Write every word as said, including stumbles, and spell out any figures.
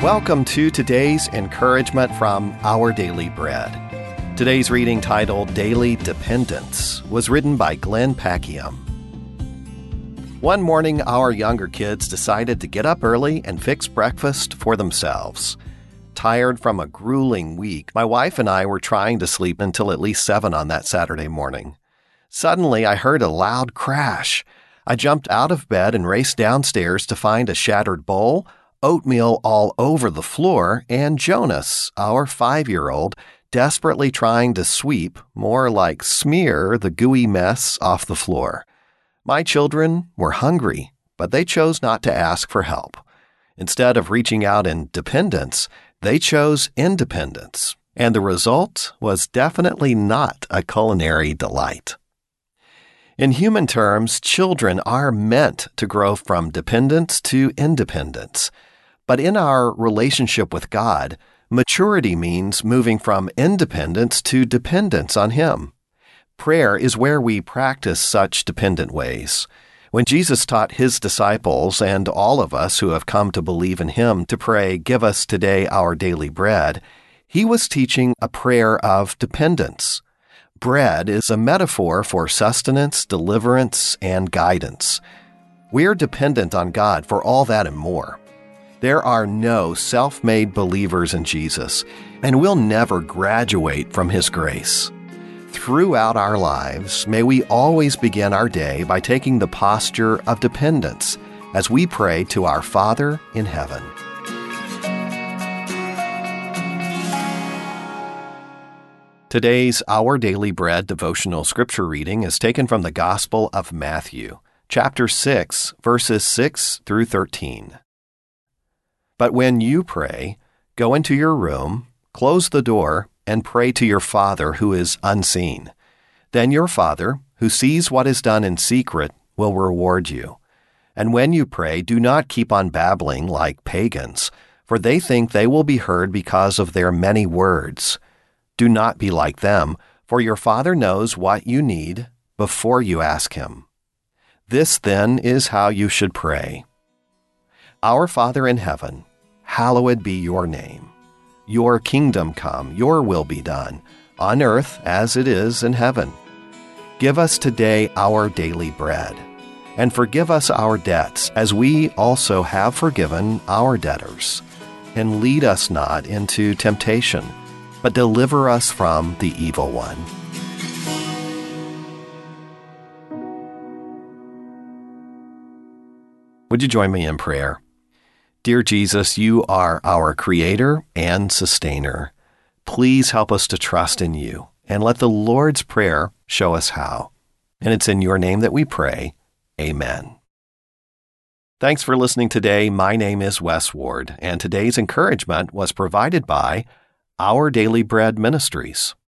Welcome to today's encouragement from Our Daily Bread. Today's reading, titled Daily Dependence, was written by Glenn Packiam. One morning, our younger kids decided to get up early and fix breakfast for themselves. Tired from a grueling week, my wife and I were trying to sleep until at least seven on that Saturday morning. Suddenly, I heard a loud crash. I jumped out of bed and raced downstairs to find a shattered bowl, oatmeal all over the floor, and Jonas, our five-year-old, desperately trying to sweep, more like smear, the gooey mess off the floor. My children were hungry, but they chose not to ask for help. Instead of reaching out in dependence, they chose independence, and the result was definitely not a culinary delight. In human terms, children are meant to grow from dependence to independence. But in our relationship with God, maturity means moving from independence to dependence on Him. Prayer is where we practice such dependent ways. When Jesus taught His disciples and all of us who have come to believe in Him to pray, "Give us today our daily bread," He was teaching a prayer of dependence. Bread is a metaphor for sustenance, deliverance, and guidance. We're dependent on God for all that and more. There are no self-made believers in Jesus, and we'll never graduate from His grace. Throughout our lives, may we always begin our day by taking the posture of dependence as we pray to our Father in heaven. Today's Our Daily Bread devotional scripture reading is taken from the Gospel of Matthew, chapter six, verses six through thirteen. But when you pray, go into your room, close the door, and pray to your Father who is unseen. Then your Father, who sees what is done in secret, will reward you. And when you pray, do not keep on babbling like pagans, for they think they will be heard because of their many words. Do not be like them, for your Father knows what you need before you ask Him. This, then, is how you should pray. Our Father in heaven, hallowed be your name. Your kingdom come, your will be done, on earth as it is in heaven. Give us today our daily bread, and forgive us our debts, as we also have forgiven our debtors. And lead us not into temptation, but deliver us from the evil one. Would you join me in prayer? Dear Jesus, you are our Creator and Sustainer. Please help us to trust in you, and let the Lord's Prayer show us how. And it's in your name that we pray. Amen. Thanks for listening today. My name is Wes Ward, and today's encouragement was provided by Our Daily Bread Ministries.